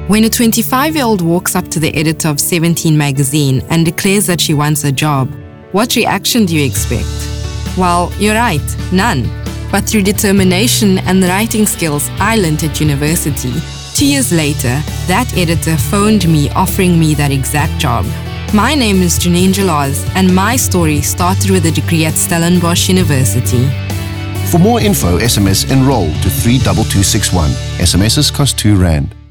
When a 25-year-old walks up to the editor of 17 magazine and declares that she wants a job, what reaction do you expect? Well, you're right, none. But through determination and the writing skills I learned at university, 2 years later, that editor phoned me offering me that exact job. My name is Janine Jalaz, and my story started with a degree at Stellenbosch University. For more info, SMS enroll to 32261. SMSs cost R2.